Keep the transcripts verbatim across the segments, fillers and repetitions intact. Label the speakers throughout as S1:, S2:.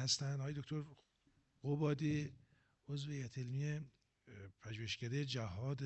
S1: هستند، آقای دکتر قبادی عضو هیئت علمی پژوهشکده جهاد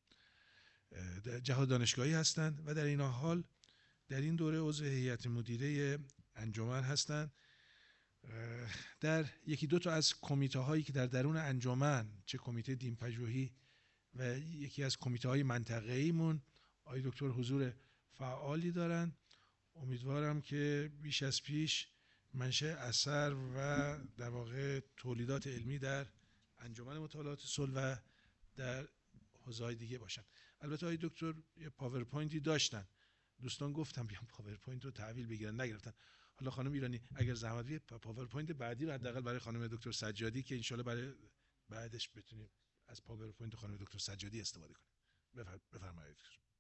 S1: جهاد دانشگاهی هستند و در این حال در این دوره عضو هیئت مدیره انجمن هستند. در یکی دو تا از کمیته هایی که در درون انجمن، چه کمیته دین پژوهی و یکی از کمیته های منطقه‌ای مون، آقای دکتر حضور فعالی دارن. امیدوارم که بیش از پیش منشأ اثر و در واقع تولیدات علمی در انجمن مطالعات صلح و در حوزه‌های دیگه باشن. البته آقای دکتر یه پاورپوینتی داشتن، دوستان گفتم بیان پاورپوینت رو تحویل بگیرن، نگرفتن. حالا خانم ایرانی اگر زحمت بدید پاورپوینت بعدی رو حداقل برای خانم دکتر سجادی که انشالله برای بعدش بتونیم از پاورپوینت خانم دکتر سجادی استفاده کنیم. بفرمایید.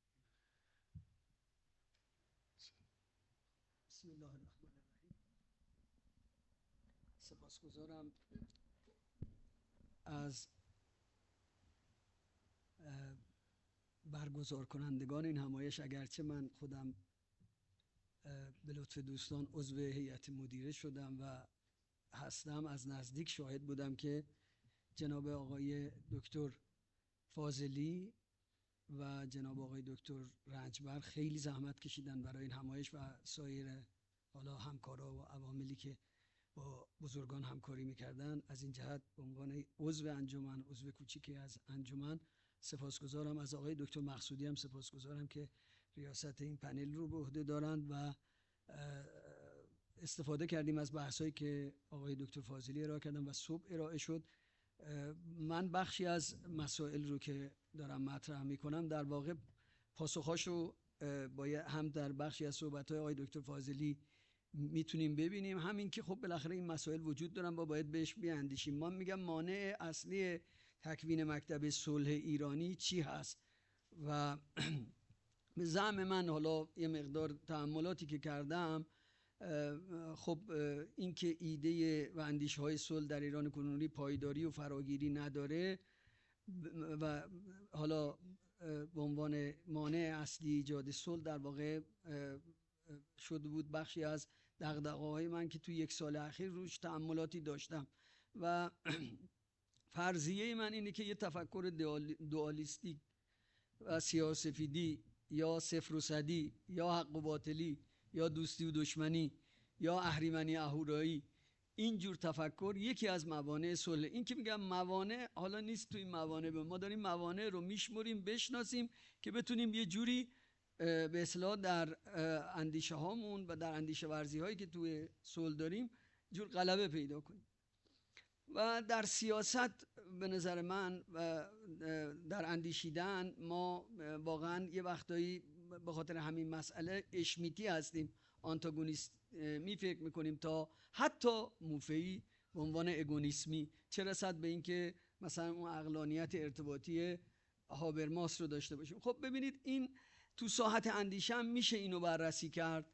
S2: بسم الله الرحمن الرحیم. سپاسگزارم از برگزار کنندگان این همایش، اگرچه من خودم به لطف دوستان عضو هیئت مدیره شدم و هستم، از نزدیک شاهد بودم که جناب آقای دکتر فاضلی و جناب آقای دکتر رنجبر خیلی زحمت کشیدن برای این همایش و سایر حالا همکارا و عواملی که با بزرگان همکاری میکردن. از این جهت به عنوان عضو انجمن، عضو کوچیکی از انجمن، سپاسگزارم. از آقای دکتر مقصودی هم سپاسگزارم که ریاست این پنل رو به عهده دارند و استفاده کردیم از بحثایی که آقای دکتر فاضلی ارائه کردن و صبح ارائه شد. من بخشی از مسائل رو که دارم مطرح میکنم در واقع پاسخاشو باید هم در بخشی از صحبت‌های آقای دکتر فاضلی میتونیم ببینیم، همین که خب بالاخره این مسائل وجود دارن و باید بهش بیاندیشیم. من میگم مانع اصلی تکوین مکتب صلح ایرانی چی هست و به زعم من، حالا یه مقدار تأملاتی که کردم، خب این که ایده و اندیشه های صلح در ایران کنونی پایداری و فراگیری نداره و حالا به عنوان مانع اصلی ایجاد صلح در واقع شده بود بخشی از دغدغه‌های من که توی یک سال اخیر روش تأملاتی داشتم و فرضیه من اینه که یه تفکر دوالیستیک و سیاه‌وسفیدی یا صفر و صدی یا حق و باطلی یا دوستی و دشمنی یا اهریمنی اهورایی، اینجور تفکر یکی از موانع صلح. این که میگم موانع، حالا نیست توی موانع، به ما داریم موانع رو میشمریم بشناسیم که بتونیم یه جوری به اصطلاح در اندیشه هامون و در اندیشه ورزی هایی که توی صلح داریم جور غلبه پیدا کنیم. و در سیاست به نظر من و در اندیشیدن ما واقعا یه وقتایی به خاطر همین مسئله اشمیتی هستیم، آنتاگونیست می فکر میکنیم تا حتی موفعی به عنوان اگونیسمی، چه رسد به این که مثلا اون عقلانیت ارتباطی هابرماس رو داشته باشیم. خب ببینید این تو ساحت اندیشه هم میشه اینو بررسی کرد،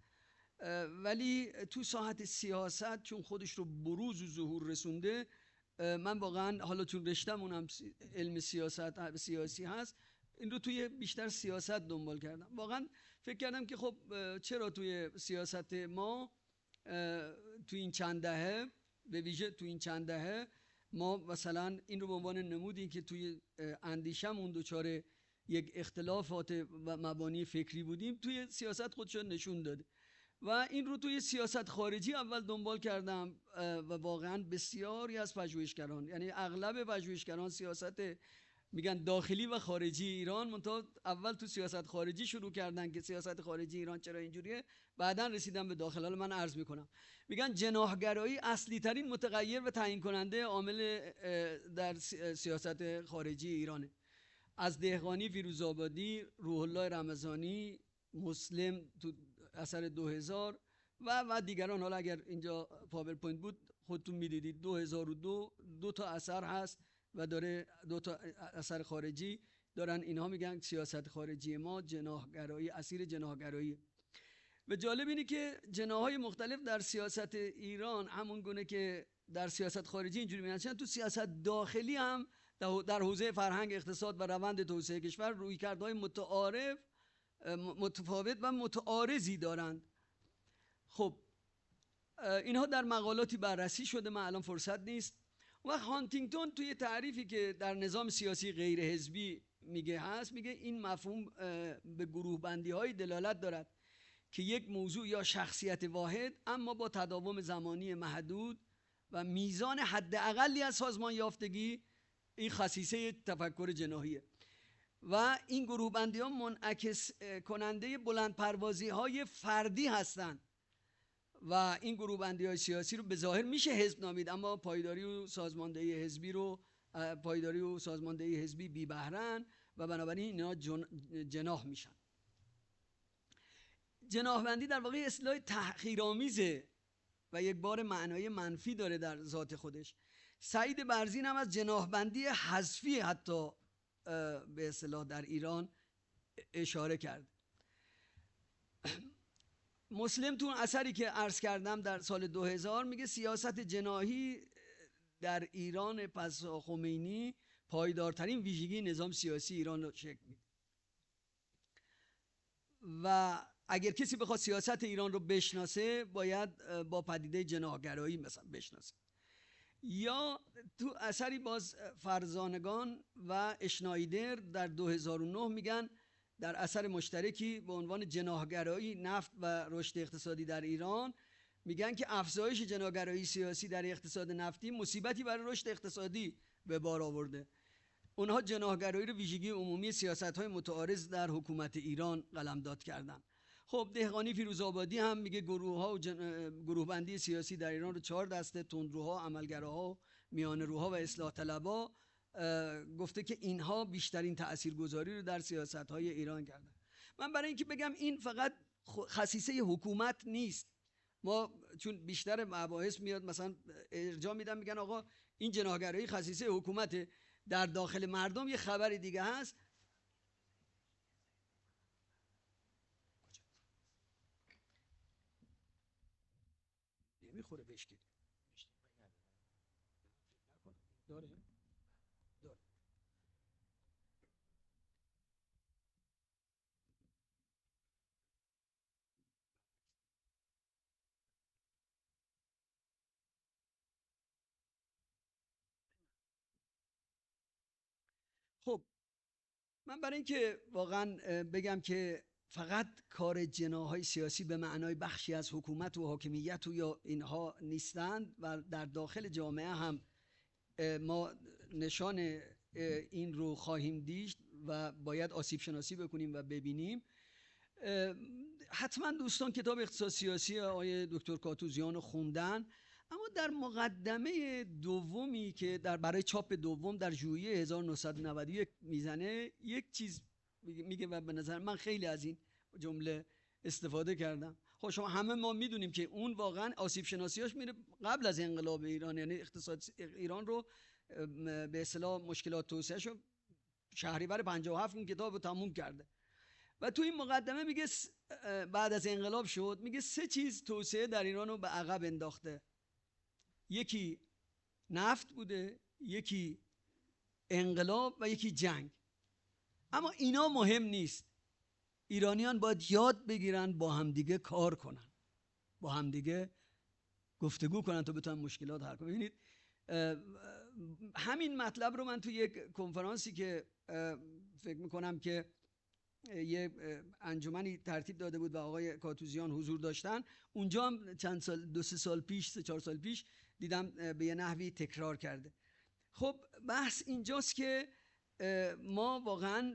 S2: ولی تو ساحت سیاست چون خودش رو بروز و ظهور رسونده، من واقعا حالا چون رشته‌مون هم علم سیاست سیاسی هست، این رو توی بیشتر سیاست دنبال کردم. واقعا فکر کردم که خب چرا توی سیاست ما توی این چند دهه، به ویژه توی این چند دهه، ما مثلا این رو به عنوان نمودی که توی اندیشه‌مون دوچار یک اختلافات و مبانی فکری بودیم، توی سیاست خودش نشون داده. و این رو توی سیاست خارجی اول دنبال کردم و واقعا بسیاری از پژوهشگران، یعنی اغلب پژوهشگران سیاست میگن داخلی و خارجی ایران، منتها اول تو سیاست خارجی شروع کردن که سیاست خارجی ایران چرا اینجوریه، بعداً رسیدن به داخل. حالا من عرض میکنم، میگن جناحگرایی اصلی ترین متغیر و تعیین کننده عامل در سیاست خارجی ایرانه. از دهقانی، فیروزآبادی، روح الله رمضانی، مسلم تو اثر دو هزار و و دیگران. حالا اگر اینجا پاورپوینت بود خودتون میدیدید دو هزار و دو دو تا اثر هست و داره دو تا اثر خارجی دارن. اینها میگن سیاست خارجی ما جناحگرایی، اسیر جناحگرایی. و جالب اینه که جناح‌های مختلف در سیاست ایران همون گونه که در سیاست خارجی اینجوری میگن، تو سیاست داخلی هم در حوزه فرهنگ، اقتصاد و روند توسعه کشور رویکردهای اینها در مقالاتی بررسی شده، من الان فرصت نیست. و هانتینگتون توی تعریفی که در نظام سیاسی غیر حزبی میگه هست، میگه این مفهوم به گروه بندی های دلالت دارد که یک موضوع یا شخصیت واحد اما با تداوم زمانی محدود و میزان حداقلی از سازمان یافتگی، این خصیصه تفکر جناحیه. و این گروه بندی ها منعکس کننده بلند پروازی های فردی هستند و این گروه بندی های سیاسی رو به ظاهر میشه حزب نامید، اما پایداری و سازماندهی حزبی رو پایداری و سازماندهی حزبی بی بهره‌اند و بنابراین اینا جناح میشن. جناح بندی در واقع اصطلاح تحقیرآمیزه و یک بار معنای منفی داره در ذات خودش. سعید برزین هم از جناح بندی حذفی حتی به اصطلاح در ایران اشاره کرد. مسلم تو اثری که عرض کردم در سال دو هزار میگه سیاست جناحی در ایران پس خمینی پایدارترین ویژگی نظام سیاسی ایران رو شکل میده و اگر کسی بخواد سیاست ایران رو بشناسه باید با پدیده جناحگرایی مثلا بشناسه. یا تو اثری باز فرزانگان و اشنایدر در دو هزار و نه میگن در اثر مشترکی به عنوان جناحگرایی نفت و رشد اقتصادی در ایران، میگن که افزایش جناحگرایی سیاسی در اقتصاد نفتی مصیبتی برای رشد اقتصادی به بار آورده. اونها جناحگرایی رو ویژگی عمومی سیاست‌های متعارض در حکومت ایران قلمداد کردن. خب دهقانی فیروزآبادی هم میگه گروه‌ها و جن... گروه بندی سیاسی در ایران رو چهار دسته: تندروها، عملگراها، میانه‌روها و اصلاح طلبها، گفته که اینها بیشترین تاثیرگذاری رو در سیاست‌های ایران کردن. من برای اینکه بگم این فقط خصیصه حکومت نیست، ما چون بیشتر مباحث میاد مثلا ارجاع میدن میگن آقا این جناحگرایی خصیصه حکومته، در داخل مردم یه خبر دیگه هست. نمیخوره بشکید داره داره خب من برای اینکه واقعا بگم که فقط کار جناح‌های سیاسی به معنای بخشی از حکومت و حاکمیت و یا اینها نیستند و در داخل جامعه هم ما نشان این رو خواهیم دید و باید آسیب شناسی بکنیم و ببینیم. حتما دوستان کتاب اقتصاد سیاسی آقای دکتر کاتوزیان رو خوندن، اما در مقدمه دومی که در برای چاپ دوم در ژوئیه هزار و نهصد و نود و یک میزنه یک چیز میگه و به نظر من خیلی از این جمله استفاده کردم. خب شما همه ما میدونیم که اون واقعا آسیب شناسیاش میره قبل از انقلاب ایران، یعنی اقتصاد ایران رو به اصطلاح مشکلات توسعه شو شهریور پنجاه و هفت اون کتاب رو تموم کرده و تو این مقدمه میگه بعد از انقلاب شد، میگه سه چیز توسعه در ایران رو به عقب انداخته: یکی نفت بوده، یکی انقلاب و یکی جنگ. اما اینا مهم نیست، ایرانیان باید یاد بگیرن با همدیگه کار کنن، با همدیگه گفتگو کنن تا بتونن مشکلات حل کنن. ببینید همین مطلب رو من تو یک کنفرانسی که فکر میکنم که یه انجمنی ترتیب داده بود و آقای کاتوزیان حضور داشتن، اونجا هم چند سال دو سه سال پیش سه چهار سال پیش دیدم به یه نحوی تکرار کرده. خب بحث اینجاست که ما واقعا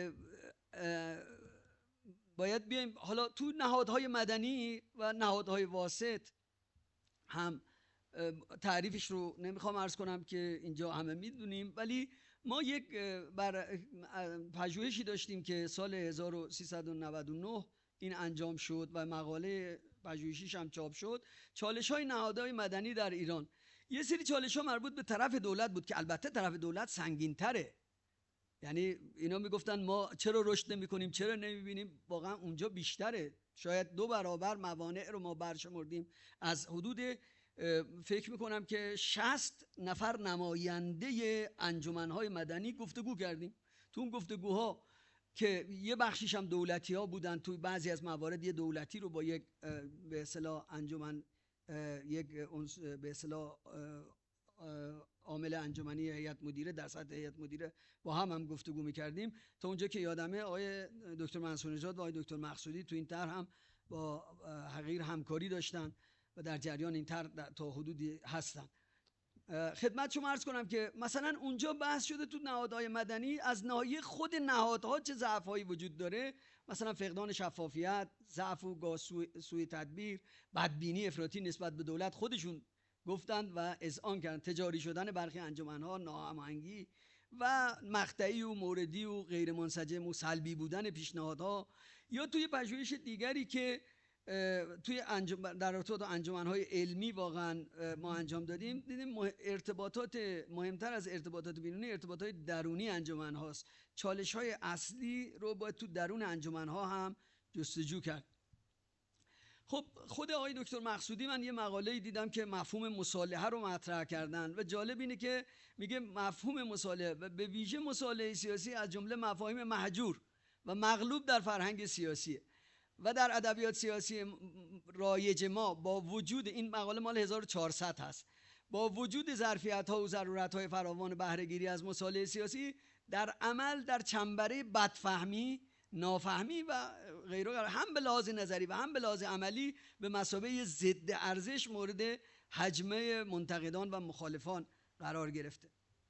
S2: باید بیایم حالا تو نهادهای مدنی و نهادهای واسط هم تعریفش رو نمیخوام عرض کنم که اینجا همه میدونیم، ولی ما یک بر پژوهشی داشتیم که سال هزار و سیصد و نود و نه این انجام شد و مقاله پژوهشیش هم چاپ شد، چالش های نهادهای مدنی در ایران. یه سری چالش ها مربوط به طرف دولت بود که البته طرف دولت سنگین تره، یعنی اینا میگفتن ما چرا رشد نمی کنیم، چرا نمیبینیم، واقعا اونجا بیشتره، شاید دو برابر موانع رو ما برشمردیم. از حدود فکر میکنم که شصت نفر نماینده انجمنهای مدنی گفتگو کردیم. تو اون گفتگوها که یه بخشیش هم دولتی ها بودن، توی بعضی از موارد یه دولتی رو با یک به اصطلاح انجمن یک به اصطلاح عامل انجمنی هیئت مدیره در سطح هیئت مدیره با هم هم گفتگو می‌کردیم. تا اونجا که یادمه آقای دکتر منصور نژاد و آقای دکتر مقصودی تو این طرح هم با حقیر همکاری داشتن و در جریان این طرح تا حدودی هستن. خدمت شما عرض کنم که مثلا اونجا بحث شده تو نهادهای مدنی از ناحیه خود نهادها چه ضعف‌هایی وجود داره، مثلا فقدان شفافیت، ضعف و گاه سوء تدبیر، بدبینی افراطی نسبت به دولت، خودشون گفتند و اذعان کردند، تجاری شدن برخی انجمن‌ها، ناهماهنگی و مقطعی و موردی و غیر منسجم و سلبی بودن پیشنهادها. یا توی پژوهش دیگری که توی انجام در رابطه با انجمن‌های علمی واقعا ما انجام دادیم، دیدیم ارتباطات مهمتر از ارتباطات بیرونی ارتباطات درونی انجمن هاست. چالش‌های اصلی رو باید تو درون انجمن‌ها هم جستجو کرد. خب خود آقای دکتر مقصودی، من یه مقاله دیدم که مفهوم مصالحه رو مطرح کردن و جالب اینه که میگه مفهوم مصالحه و به ویژه مصالحه سیاسی از جمله مفاهیم مهجور و مغلوب در فرهنگ سیاسیه و در ادبیات سیاسی رایج ما، با وجود این مقاله مال هزار و چهارصد هست، با وجود ظرفیت‌ها و ضرورت‌های فراوان بهره‌گیری از مصالحه سیاسی، در عمل در چنبره بدفهمی، نافهمی و غیره هم به لحاظ نظری و هم به لحاظ عملی به مثابه ضد ارزش مورد هجمه منتقدان و مخالفان قرار گرفته.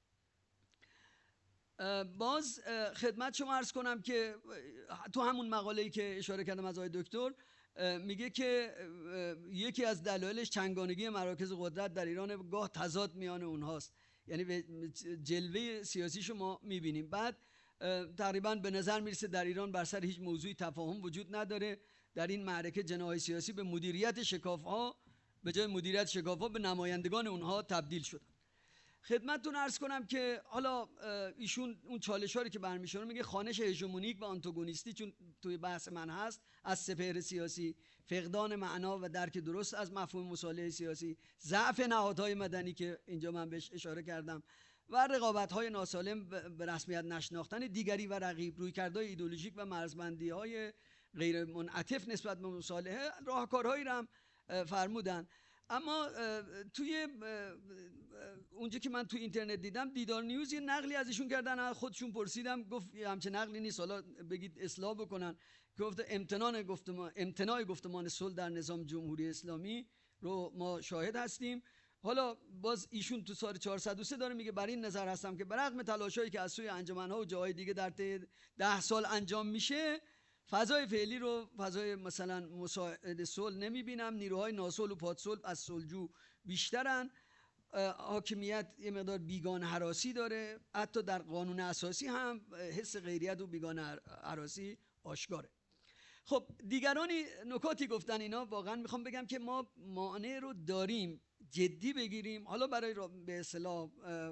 S2: باز خدمت شما عرض کنم که تو همون مقاله‌ای که اشاره کردم از آقای دکتر میگه که یکی از دلایلش چنگانگی مراکز قدرت در ایران، گاه تضاد میان اونهاست، یعنی جلوه سیاسیشو ما میبینیم. بعد تقریبا به نظر میرسه در ایران بر سر هیچ موضوعی تفاهم وجود نداره. در این معرکه جناح سیاسی به مدیریت شکاف‌ها به جای مدیریت شکاف‌ها به نمایندگان اونها تبدیل شدن. خدمتتون عرض کنم که حالا ایشون اون چالش‌هایی که برمی‌شاره میگه خانش هژمونیک و آنتاگونیستی، چون توی بحث من هست، از سپهر سیاسی، فقدان معنا و درک درست از مفهوم مصالحه سیاسی، ضعف نهادهای مدنی که اینجا من بهش اشاره کردم و رقابت‌های ناسالم به رسمیت نشناختن دیگری و رقیب، رویکردهای ایدئولوژیک و مرزبندی‌های غیر منعطف نسبت به مصالحه، راهکارهایی رو هم فرمودن. اما توی اونجا که من توی اینترنت دیدم، دیدار نیوز یه نقلی از ایشون کردن، خودشون پرسیدم، گفت همچین نقلی نیست، حالا بگید اصلاح بکنن. گفت امتناع گفتمان امتناع گفتمان صلح در نظام جمهوری اسلامی رو ما شاهد هستیم. حالا باز ایشون تو سال چهارصد و سه داره میگه بر این نظر هستم که برغم تلاشایی که از سوی انجمن‌ها و جاهای دیگه در طی ده سال انجام میشه، فضای فعلی رو فضای مثلا مساعد صلح نمیبینم. نیروهای ناصلح و پادصلح از صلحجو بیشترن. حاکمیت یه مقدار بیگانه هراسی داره، حتی در قانون اساسی هم حس غیریت و بیگانه هراسی آشکاره. خب دیگرانی نکاتی گفتن، اینا واقعا میخوام بگم که ما مانع رو داریم جدی بگیریم، حالا برای به اصطلاح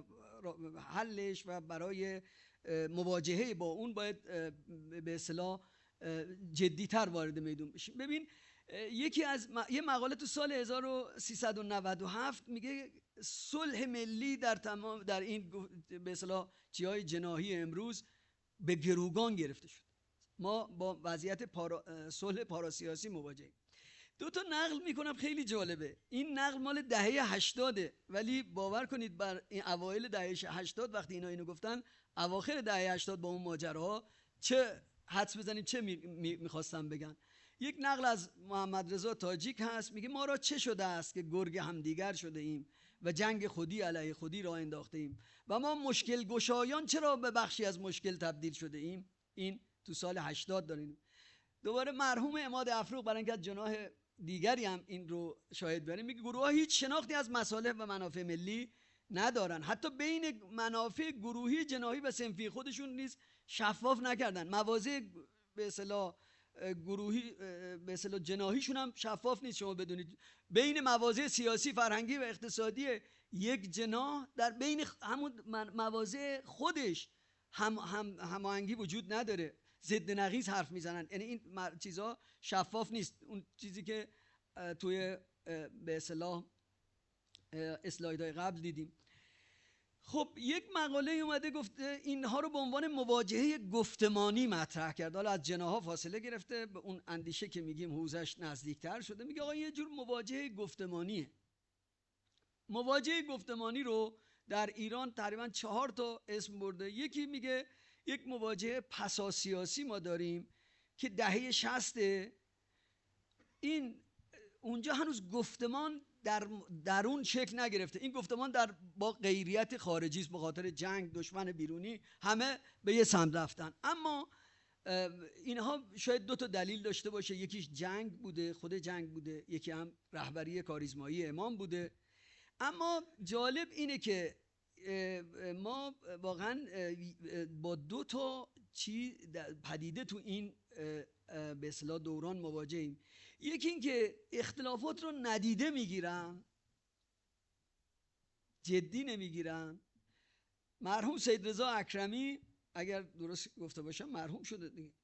S2: حلش و برای مواجهه با اون باید به اصطلاح جدی‌تر وارد میدون بشیم. ببین یکی از م... یه مقاله تو سال هزار و سیصد و نود و هفت میگه صلح ملی در تمام در این به اصطلاح چیهای جناحی امروز به گروگان گرفته شد. ما با وضعیت پارا... صلح پاراسیاسی مواجهیم. دو تا نقل میکنم خیلی جالبه. این نقل مال دهه هشتاده، ولی باور کنید بر این اوایل دهه هشتاد وقتی اینا اینو گفتن، اواخر دهه هشتاد با اون ماجراها چه حدس بزنید چه می... می... میخواستن بگن. یک نقل از محمد رضا تاجیک هست، میگه ما را چه شده است که گرگ همدیگر شده ایم و جنگ خودی علیه خودی را انداخته ایم و ما مشکل گشایان چرا به بخشی از مشکل تبدیل شده ایم. این تو سال هشتاد داریم. دوباره مرحوم عماد افروق برای اینکه جناح دیگری هم این رو شاهد بریم، میگه گروه ها هیچ شناختی از مصالح و منافع ملی ندارن، حتی بین منافع گروهی، جناحی و صنفی خودشون نیز شفاف نکردن. مواضع به اصطلاح گروهی به اصطلاح جناحیشون هم شفاف نیست. شما بدونید بین مواضع سیاسی، فرهنگی و اقتصادی یک جناح در بین همون مواضع خودش هم هم هماهنگی وجود نداره، ضد نقیض حرف میزنن. یعنی این چیزها شفاف نیست. اون چیزی که توی به اصطلاح اسلایدهای قبل دیدیم. خب یک مقاله اومده گفته اینها رو به عنوان مواجهه گفتمانی مطرح کرد. حالا از جناح‌ها فاصله گرفته، به اون اندیشه که میگیم حوزش نزدیکتر شده، میگه آقا یه جور مواجهه گفتمانیه. مواجهه گفتمانی رو در ایران تقریبا چهار تا اسم برده. یکی میگه یک مواجهه پساسیاسی ما داریم که دهه شصت، این اونجا هنوز گفتمان در درون شکل نگرفته، این گفتمان در با غیریت خارجی است، به خاطر جنگ، دشمن بیرونی، همه به یه سمت رفتن. اما اینها شاید دو تا دلیل داشته باشه، یکیش جنگ بوده، خود جنگ بوده، یکی هم رهبری کاریزمایی امام بوده. اما جالب اینه که ما واقعا با دو تا چی پدیده تو این به اصطلاح دوران مواجهیم. یکی این که اختلافات رو ندیده میگیرن، جدی نمیگیرن. مرحوم سید رضا اکرمی، اگر درست گفته باشم مرحوم شده دیگه،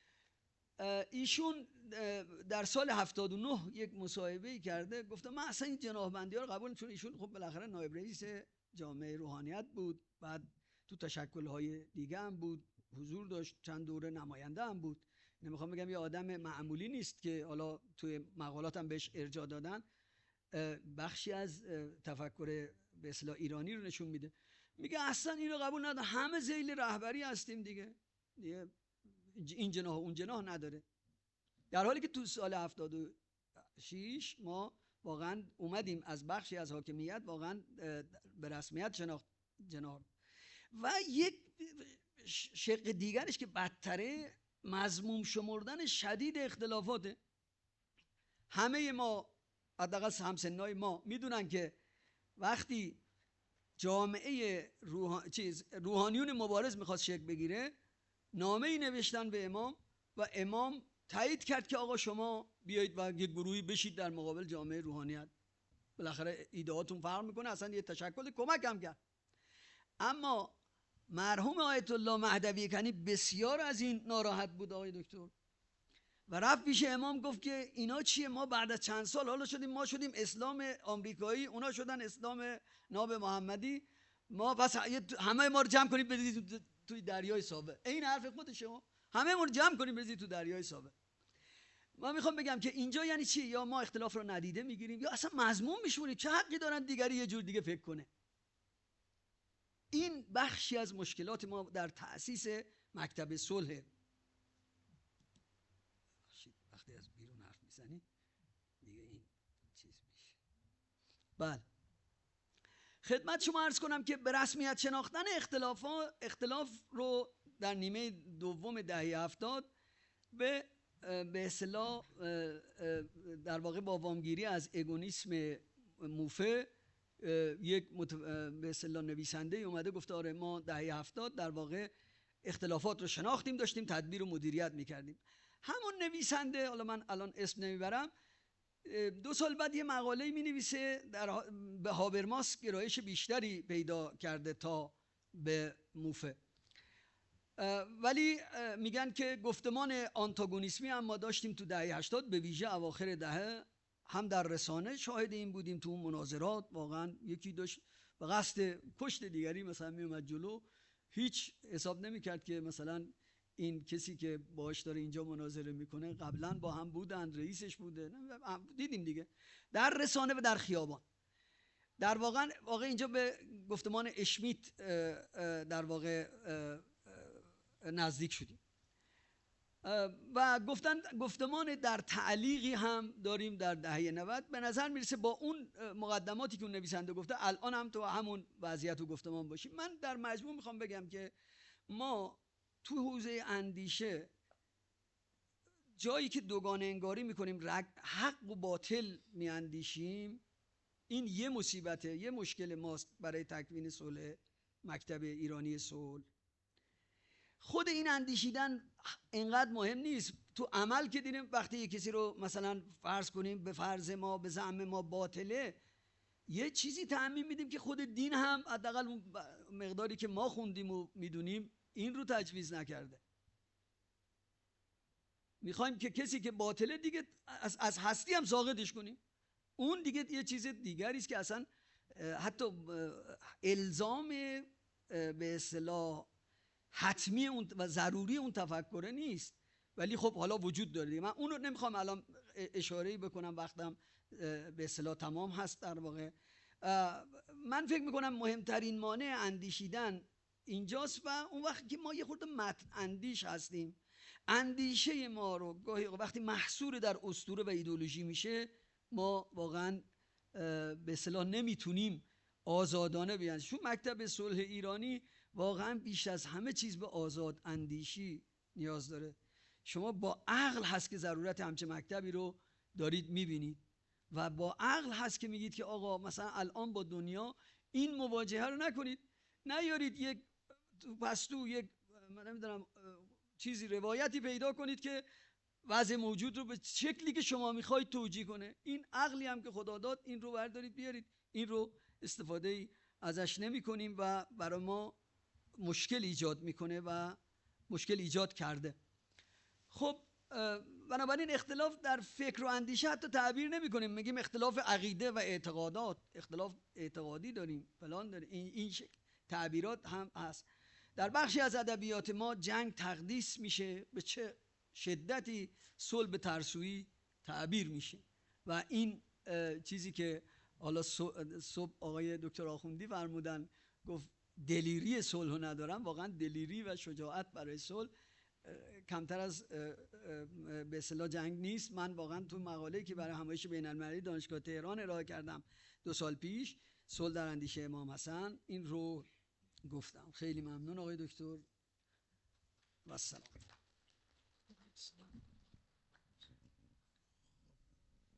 S2: ایشون در سال هفتاد و نه یک مصاحبه‌ای کرده، گفته من اصلا این جناح‌بندی‌ها رو قبول، چون ایشون خب بالاخره نایب رئیس جامعه روحانیت بود، بعد تو تشکل‌های دیگه هم بود، حضور داشت، چند دوره نماینده هم بود. نمیخوام بگم یه آدم معمولی نیست که حالا توی مقالاتم بهش ارجاع دادن، بخشی از تفکر به اصطلاح ایرانی رو نشون میده. میگه اصلا اینو قبول ندارم، همه ذیل رهبری هستیم دیگه، دیگه این جناح اون جناح نداره. در حالی که تو سال هفتاد و شش ما واقعا اومدیم از بخشی از حاکمیت واقعا به رسمیت شناخت جناح. و یک شق دیگرش که بدتره، مذموم شمردن شدید اختلافاته. همه ما حداقل همسنای ما میدونن که وقتی جامعه روح... چیز روحانیون مبارز میخواست شکل بگیره، نامه ای نوشتن به امام و امام تایید کرد که آقا شما بیایید و یک گروهی بشید در مقابل جامعه روحانیت، بالاخره ایدهاتون فرق میکنه، اصلا یه تشکل کمک هم کرد. اما مرحوم آیت الله مهدوی کنی بسیار از این ناراحت بود آقای دکتر، و رفت پیش امام گفت که اینا چیه، ما بعد از چند سال حالا شدیم، ما شدیم اسلام آمریکایی، اونا شدن اسلام ناب محمدی، ما پس همه ما رو جمع کنیم بدید توی دریای سابق. این حرف خود شما، همه ما رو جمع کنیم بدید تو دریای سابق. من میخوام بگم که اینجا یعنی چی؟ یا ما اختلاف رو ندیده میگیریم یا اصلا مذموم میشونیم، چه حقی دارن دیگری یه جور دیگه فکر کنه. این بخشی از مشکلات ما در تأسیس مکتب صلح. وقتی از بیرون حرف میزنی دیگه این چیز میشه. بله، خدمت شما عرض کنم که به رسمیت شناختن اختلاف اختلاف رو در نیمه دوم دهه هفتاد به به اصطلاح در واقع با وامگیری از اگونیسم موفه، یک به اصطلاح نویسنده اومده گفته آره ما دهه هفتاد در واقع اختلافات رو شناختیم، داشتیم تدبیر و مدیریت میکردیم. همون نویسنده، حالا من الان اسم نمیبرم، دو سال بعد یه مقاله می نویسه در به هابرماس گرایش بیشتری پیدا کرده تا به موفه، ولی میگن که گفتمان آنتاگونیسمی هم ما داشتیم تو دهه هشتاد، به ویژه اواخر دهه، هم در رسانه شاهد این بودیم، تو مناظرات واقعا یکی داشت به قصد پشت دیگری مثلا می اومد جلو، هیچ حساب نمیکرد که مثلا این کسی که باهاش داره اینجا مناظره میکنه قبلا با هم بودن، رئیسش بوده، دیدیم دیگه در رسانه و در خیابان. در واقع واقع اینجا به گفتمان اشمیت در واقع نزدیک شدیم و گفتن گفتمان در تعلیقی هم داریم در دهه نود. به نظر میرسه با اون مقدماتی که اون نویسنده گفته الان هم تو همون وضعیت و گفتمان باشیم. من در مجموع میخوام بگم که ما تو حوزه اندیشه جایی که دوگانه انگاری میکنیم، حق و باطل میاندیشیم، این یه مصیبته، یه مشکل ماست برای تکوین صلح، مکتب ایرانی صلح. خود این اندیشیدن اینقدر مهم نیست، تو عمل که دیدیم وقتی یه کسی رو مثلا فرض کنیم به فرض ما، به زعم ما باطله، یه چیزی تعمیم میدیم که خود دین هم حداقل مقداری که ما خوندیم و میدونیم این رو تجویز نکرده. میخوایم که کسی که باطله دیگه از, از هستی هم ساقطش کنیم، اون دیگه یه چیز دیگری است که اصلا حتی الزام به اصطلاح حتمی اون و ضروری اون تفکره نیست، ولی خب حالا وجود داره. من اون رو نمیخوام الان اشاره بکنم، وقتم به اصطلاح تمام هست. در واقع من فکر میکنم مهمترین مانع اندیشیدن اینجاست و اون وقت که ما یه خورده متن اندیش هستیم، اندیشه ما رو گاهی وقتی محصور در اسطوره و ایدئولوژی میشه، ما واقعا به اصطلاح نمیتونیم آزادانه بیان. چون مکتب صلح ایرانی واقعا بیش از همه چیز به آزاد اندیشی نیاز داره. شما با عقل هست که ضرورت همچه مکتبی رو دارید میبینید و با عقل هست که میگید که آقا مثلا الان با دنیا این مواجهه رو نکنید، نیارید یک پستو یک من نمیدونم چیزی روایتی پیدا کنید که وضع موجود رو به شکلی که شما میخواید توجیه کنه. این عقلی هم که خدا داد، این رو بردارید بیارید، این رو استفاده ای ازش نمی کنیم و برای ما مشکل ایجاد میکنه و مشکل ایجاد کرده. خب بنابراین اختلاف در فکر و اندیشه حتی تعبیر نمی کنیم، میگیم اختلاف عقیده و اعتقادات، اختلاف اعتقادی داریم، فلان داریم، این, این تعبیرات هم هست. در بخشی از ادبیات ما جنگ تقدیس میشه، به چه شدتی صلح ترسویی تعبیر میشه و این چیزی که حالا صبح آقای دکتر آخوندی فرمودن، گفت دلیری صلح رو ندارم، واقعا دلیری و شجاعت برای صلح کمتر از به اصطلاح جنگ نیست. من واقعا تو مقاله‌ای که برای همایش بین‌المللی دانشگاه تهران ارائه کردم دو سال پیش، صلح در اندیشه امام حسن، این رو گفتم. خیلی ممنون آقای دکتر و السلام.